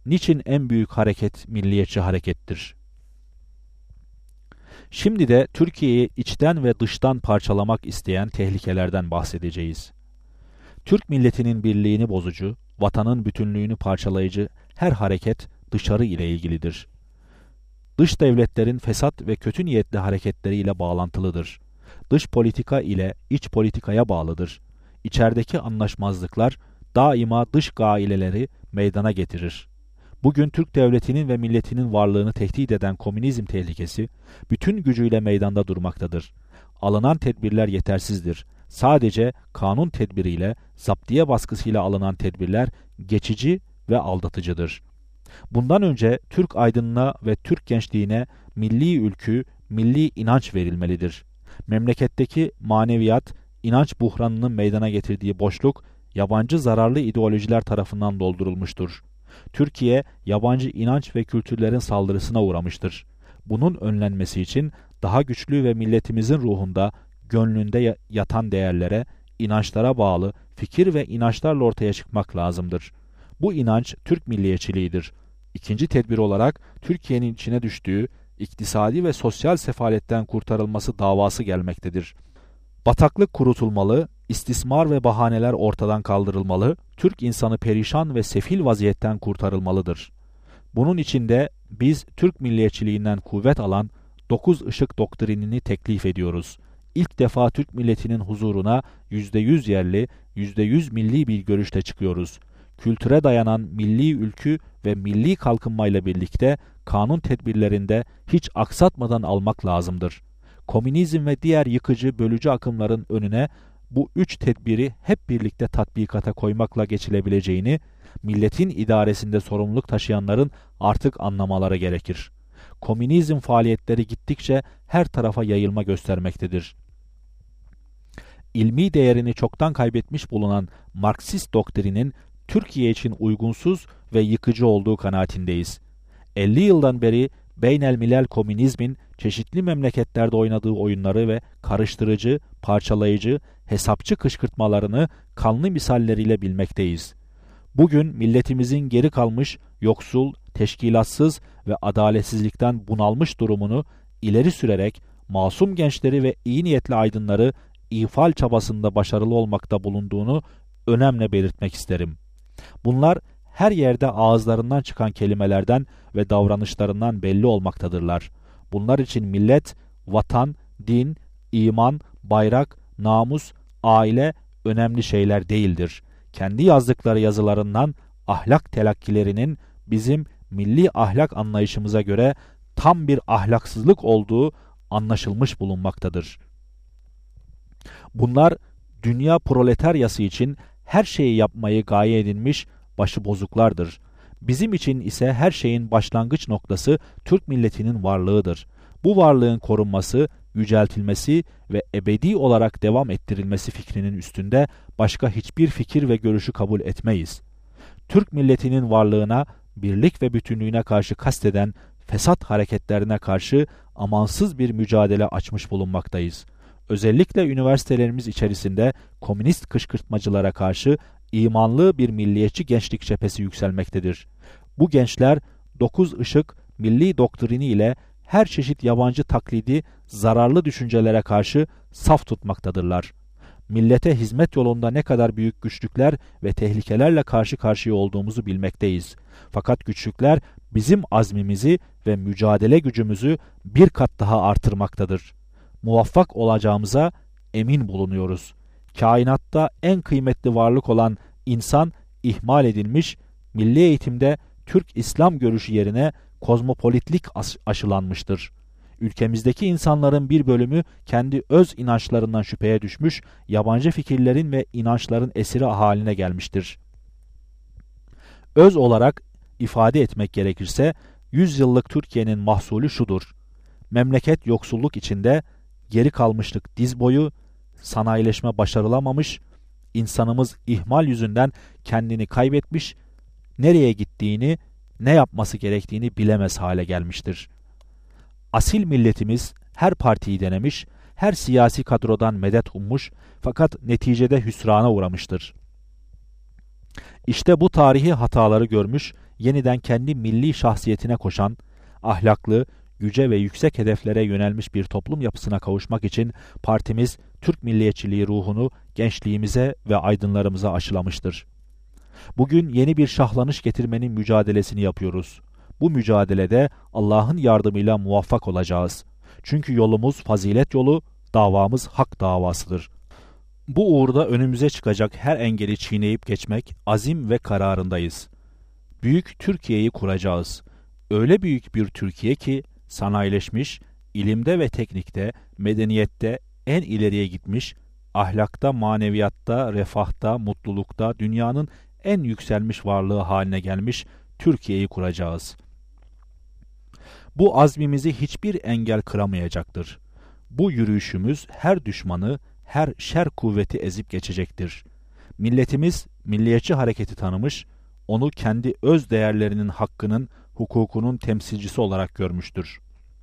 niçin en büyük hareket milliyetçi harekettir? Şimdi de Türkiye'yi içten ve dıştan parçalamak isteyen tehlikelerden bahsedeceğiz. Türk milletinin birliğini bozucu, vatanın bütünlüğünü parçalayıcı her hareket dışarı ile ilgilidir. Dış devletlerin fesat ve kötü niyetli hareketleriyle bağlantılıdır. Dış politika ile iç politikaya bağlıdır. İçerideki anlaşmazlıklar daima dış gaileleri meydana getirir. Bugün Türk devletinin ve milletinin varlığını tehdit eden komünizm tehlikesi bütün gücüyle meydanda durmaktadır. Alınan tedbirler yetersizdir. Sadece kanun tedbiriyle, zaptiye baskısıyla alınan tedbirler geçici ve aldatıcıdır. Bundan önce Türk aydınına ve Türk gençliğine milli ülkü, milli inanç verilmelidir. Memleketteki maneviyat, inanç buhranının meydana getirdiği boşluk, yabancı zararlı ideolojiler tarafından doldurulmuştur. Türkiye, yabancı inanç ve kültürlerin saldırısına uğramıştır. Bunun önlenmesi için daha güçlü ve milletimizin ruhunda, gönlünde yatan değerlere, inançlara bağlı fikir ve inançlarla ortaya çıkmak lazımdır. Bu inanç Türk milliyetçiliğidir. İkinci tedbir olarak Türkiye'nin içine düştüğü iktisadi ve sosyal sefaletten kurtarılması davası gelmektedir. Bataklık kurutulmalı, istismar ve bahaneler ortadan kaldırılmalı, Türk insanı perişan ve sefil vaziyetten kurtarılmalıdır. Bunun için de biz Türk milliyetçiliğinden kuvvet alan 9 ışık doktrinini teklif ediyoruz. İlk defa Türk milletinin huzuruna %100 yerli, %100 milli bir görüşte çıkıyoruz. Kültüre dayanan milli ülkü ve milli kalkınmayla birlikte kanun tedbirlerinde hiç aksatmadan almak lazımdır. Komünizm ve diğer yıkıcı, bölücü akımların önüne bu 3 tedbiri hep birlikte tatbikata koymakla geçilebileceğini, milletin idaresinde sorumluluk taşıyanların artık anlamaları gerekir. Komünizm faaliyetleri gittikçe her tarafa yayılma göstermektedir. İlmi değerini çoktan kaybetmiş bulunan Marksist doktrinin Türkiye için uygunsuz ve yıkıcı olduğu kanaatindeyiz. 50 yıldan beri beynelmilel komünizmin çeşitli memleketlerde oynadığı oyunları ve karıştırıcı, parçalayıcı, hesapçı kışkırtmalarını kanlı misalleriyle bilmekteyiz. Bugün milletimizin geri kalmış, yoksul, teşkilatsız ve adaletsizlikten bunalmış durumunu ileri sürerek masum gençleri ve iyi niyetli aydınları ifal çabasında başarılı olmakta bulunduğunu önemli belirtmek isterim. Bunlar her yerde ağızlarından çıkan kelimelerden ve davranışlarından belli olmaktadırlar. Bunlar için millet, vatan, din, iman, bayrak, namus, aile önemli şeyler değildir. Kendi yazdıkları yazılarından ahlak telakkilerinin bizim milli ahlak anlayışımıza göre tam bir ahlaksızlık olduğu anlaşılmış bulunmaktadır. Bunlar dünya proletaryası için her şeyi yapmayı gaye edinmiş başıbozuklardır. Bizim için ise her şeyin başlangıç noktası Türk milletinin varlığıdır. Bu varlığın korunması, yüceltilmesi ve ebedi olarak devam ettirilmesi fikrinin üstünde başka hiçbir fikir ve görüşü kabul etmeyiz. Türk milletinin varlığına, birlik ve bütünlüğüne karşı kasteden fesat hareketlerine karşı amansız bir mücadele açmış bulunmaktayız. Özellikle üniversitelerimiz içerisinde komünist kışkırtmacılara karşı imanlı bir milliyetçi gençlik cephesi yükselmektedir. Bu gençler 9 ışık milli doktrini ile her çeşit yabancı taklidi, zararlı düşüncelere karşı saf tutmaktadırlar. Millete hizmet yolunda ne kadar büyük güçlükler ve tehlikelerle karşı karşıya olduğumuzu bilmekteyiz. Fakat güçlükler bizim azmimizi ve mücadele gücümüzü bir kat daha artırmaktadır. Muvaffak olacağımıza emin bulunuyoruz. Kainatta en kıymetli varlık olan insan ihmal edilmiş, milli eğitimde Türk İslam görüşü yerine kozmopolitlik aşılanmıştır. Ülkemizdeki insanların bir bölümü kendi öz inançlarından şüpheye düşmüş, yabancı fikirlerin ve inançların esiri haline gelmiştir. Öz olarak ifade etmek gerekirse, 100 yıllık Türkiye'nin mahsulü şudur: memleket yoksulluk içinde, geri kalmışlık diz boyu, sanayileşme başarılamamış, insanımız ihmal yüzünden kendini kaybetmiş, nereye gittiğini, ne yapması gerektiğini bilemez hale gelmiştir. Asil milletimiz her partiyi denemiş, her siyasi kadrodan medet ummuş fakat neticede hüsrana uğramıştır. İşte bu tarihi hataları görmüş, yeniden kendi milli şahsiyetine koşan, ahlaklı, yüce ve yüksek hedeflere yönelmiş bir toplum yapısına kavuşmak için partimiz Türk milliyetçiliği ruhunu gençliğimize ve aydınlarımıza aşılamıştır. Bugün yeni bir şahlanış getirmenin mücadelesini yapıyoruz. Bu mücadelede Allah'ın yardımıyla muvaffak olacağız. Çünkü yolumuz fazilet yolu, davamız hak davasıdır. Bu uğurda önümüze çıkacak her engeli çiğneyip geçmek azim ve kararındayız. Büyük Türkiye'yi kuracağız. Öyle büyük bir Türkiye ki sanayileşmiş, ilimde ve teknikte, medeniyette en ileriye gitmiş, ahlakta, maneviyatta, refahta, mutlulukta dünyanın en yükselmiş varlığı haline gelmiş Türkiye'yi kuracağız. Bu azmimizi hiçbir engel kıramayacaktır. Bu yürüyüşümüz her düşmanı, her şer kuvveti ezip geçecektir. Milletimiz milliyetçi hareketi tanımış, onu kendi öz değerlerinin hakkının, hukukunun temsilcisi olarak görmüştür.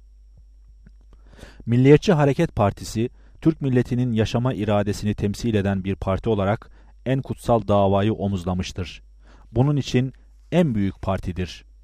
Milliyetçi Hareket Partisi, Türk milletinin yaşama iradesini temsil eden bir parti olarak en kutsal davayı omuzlamıştır. Bunun için en büyük partidir.